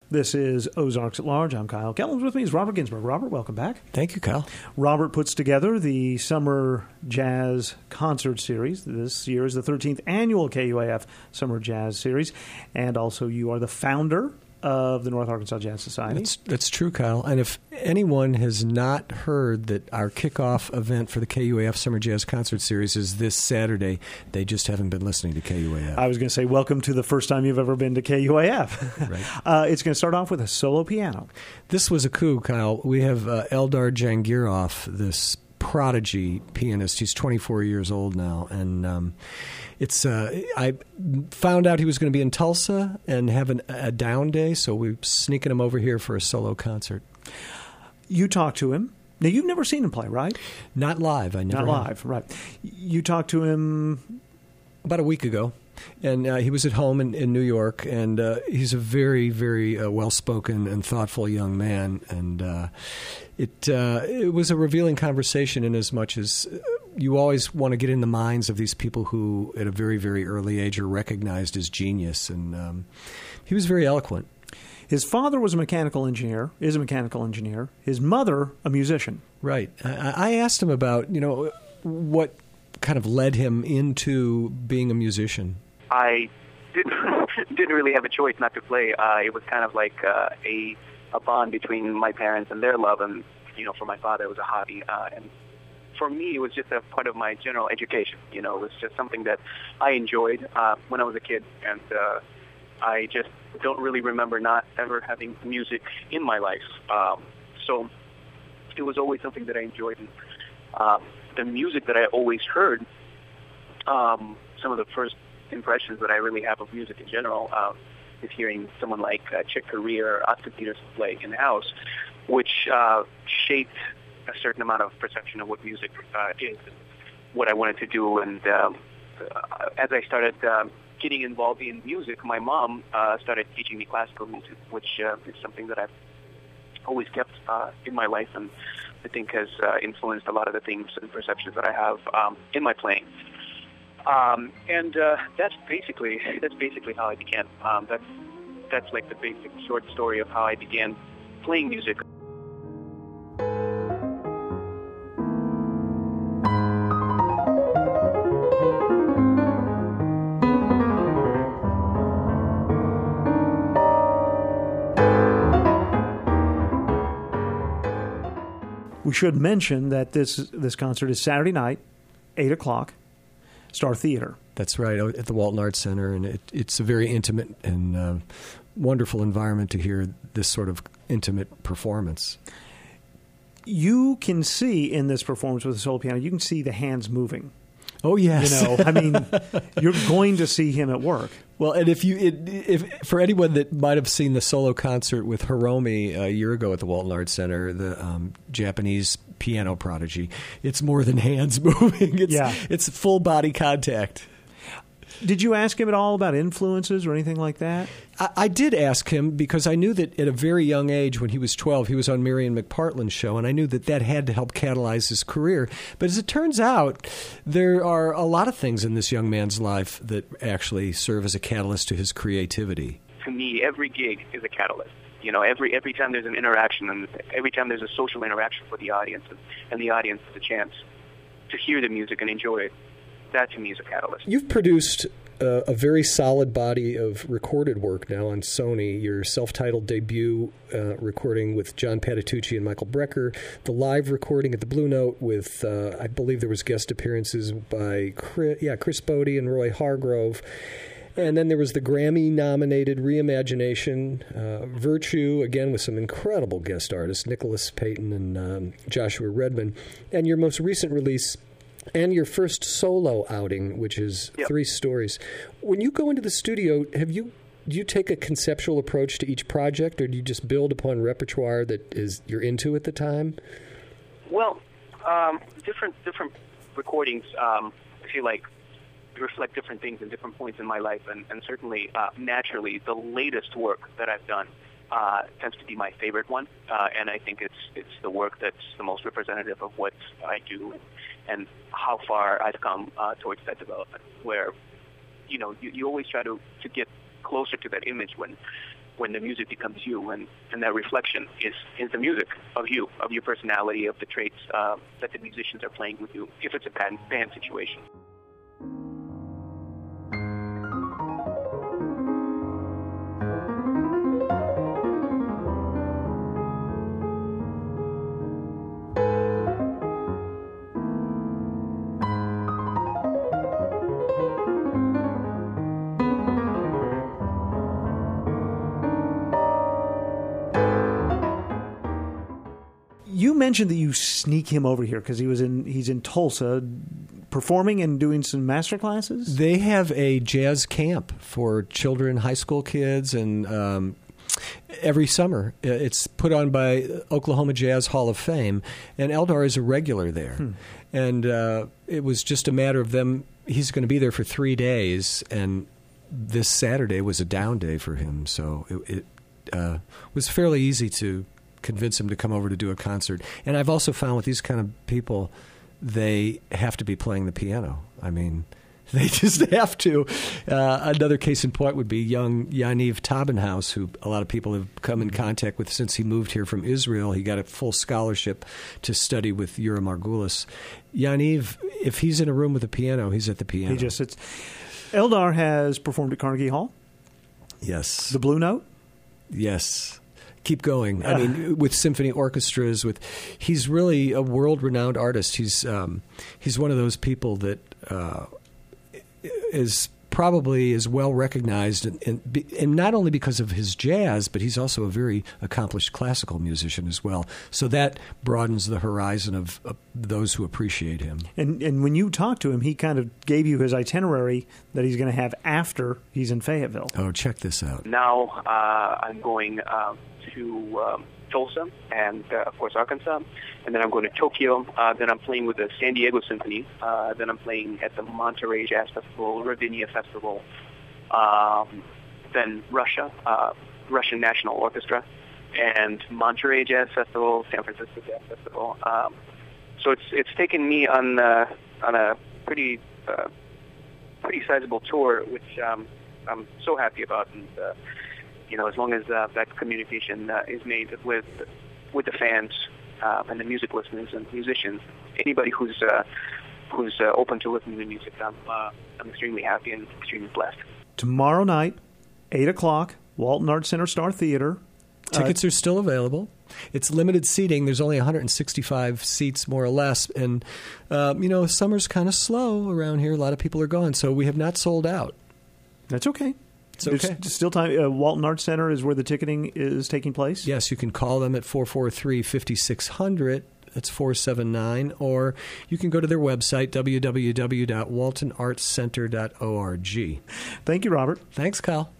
This is Ozarks at Large. I'm Kyle Kellums. With me is Robert Ginsberg. Robert, welcome back. Thank you, Kyle. Robert puts together the Summer Jazz Concert Series. This year is the 13th annual KUAF Summer Jazz Series. And also you are the founder of the North Arkansas Jazz Society. That's true, Kyle. And if anyone has not heard that our kickoff event for the KUAF Summer Jazz Concert Series is this Saturday, they just haven't been listening to KUAF. I was going to say, welcome to the first time you've ever been to KUAF. Right. It's going to start off with a solo piano. This was a coup, Kyle. We have Eldar Jangirov, this prodigy pianist. He's 24 years old now, and I found out he was going to be in Tulsa and having a down day, so we're sneaking him over here for a solo concert. You talked to him. Now, you've never seen him play, right? Not live. I never. Not live, right. You talked to him about a week ago. And he was at home in New York, and he's a very, very well-spoken and thoughtful young man. And it was a revealing conversation in as much as you always want to get in the minds of these people who, at a very, very early age, are recognized as genius. And he was very eloquent. His father was a mechanical engineer, is a mechanical engineer. His mother, a musician. Right. I asked him about, what kind of led him into being a musician. I didn't really have a choice not to play. It was kind of like a bond between my parents and their love, and for my father it was a hobby, and for me it was just a part of my general education. It was just something that I enjoyed when I was a kid, and I just don't really remember not ever having music in my life. So it was always something that I enjoyed, and the music that I always heard. Some of the first impressions that I really have of music in general is hearing someone like Chick Corea or Oscar Peterson play in the house, which shaped a certain amount of perception of what music is, what I wanted to do. And as I started getting involved in music, my mom started teaching me classical music, which is something that I've always kept in my life, and I think has influenced a lot of the things and perceptions that I have in my playing. And that's basically how I began. That's like the basic short story of how I began playing music. We should mention that this concert is Saturday night, 8 o'clock. Star Theater. That's right, at the Walton Arts Center, and it's a very intimate and wonderful environment to hear this sort of intimate performance. You can see in this performance with the solo piano, you can see the hands moving. Oh, yes. You're going to see him at work. Well, and if for anyone that might have seen the solo concert with Hiromi a year ago at the Walton Arts Center, the Japanese piano prodigy, it's more than hands moving. It's full body contact. Did you ask him at all about influences or anything like that? I did ask him because I knew that at a very young age, when he was 12, he was on Marion McPartland's show, and I knew that had to help catalyze his career. But as it turns out, there are a lot of things in this young man's life that actually serve as a catalyst to his creativity. To me, every gig is a catalyst. Every time there's an interaction, and every time there's a social interaction for the audience, and the audience has a chance to hear the music and enjoy it, that to me is a catalyst. You've produced a very solid body of recorded work now on Sony. Your self-titled debut recording with John Patitucci and Michael Brecker, the live recording at the Blue Note with, I believe there was guest appearances by Chris Bode and Roy Hargrove. And then there was the Grammy-nominated reimagination, Virtue, again with some incredible guest artists, Nicholas Payton and Joshua Redman. And your most recent release, and your first solo outing, which is Three Stories. When you go into the studio, do you take a conceptual approach to each project, or do you just build upon repertoire that you're into at the time? Well, different recordings, I feel like reflect different things in different points in my life, and certainly, naturally, the latest work that I've done tends to be my favorite one, and I think it's the work that's the most representative of what I do and how far I've come towards that development, where you always try to get closer to that image when when the music becomes you, and that reflection is the music of you, of your personality, of the traits that the musicians are playing with you, if it's a band situation. You mentioned that you sneak him over here because he's in Tulsa performing and doing some master classes? They have a jazz camp for children, high school kids, and every summer. It's put on by Oklahoma Jazz Hall of Fame, and Eldar is a regular there. And it was just a matter of them. He's going to be there for 3 days, and this Saturday was a down day for him, so it was fairly easy to convince him to come over to do a concert. And I've also found with these kind of people, they have to be playing the piano. I mean, they just have to. Another case in point would be young Yaniv Tabenhaus, who a lot of people have come in contact with since he moved here from Israel. He got a full scholarship to study with Yura Margulis. Yaniv, if he's in a room with a piano, he's at the piano. He just sits. Eldar has performed at Carnegie Hall. Yes. The Blue Note. Yes. Keep going. I mean, with symphony orchestras, he's really a world-renowned artist. He's one of those people that is probably as well recognized, and not only because of his jazz, but he's also a very accomplished classical musician as well. So that broadens the horizon of those who appreciate him. And when you talked to him, he kind of gave you his itinerary that he's going to have after he's in Fayetteville. Oh, check this out. Now I'm going to Tulsa and, of course, Arkansas. And then I'm going to Tokyo. Then I'm playing with the San Diego Symphony. Then I'm playing at the Monterey Jazz Festival, Ravinia Festival. Then Russia, Russian National Orchestra, and Monterey Jazz Festival, San Francisco Jazz Festival. So it's taken me on a pretty sizable tour, which I'm so happy about. And as long as that communication is made with the fans and the music listeners and musicians, anybody who's open to listening to music, I'm extremely happy and extremely blessed. Tomorrow night, 8:00, Walton Arts Center Star Theater. Tickets are still available. It's limited seating. There's only 165 seats, more or less. And, summer's kind of slow around here. A lot of people are gone, so we have not sold out. That's okay. It's okay. There's still time. Walton Arts Center is where the ticketing is taking place? Yes, you can call them at 443-5600. That's 479. Or you can go to their website, www.waltonartscenter.org. Thank you, Robert. Thanks, Kyle.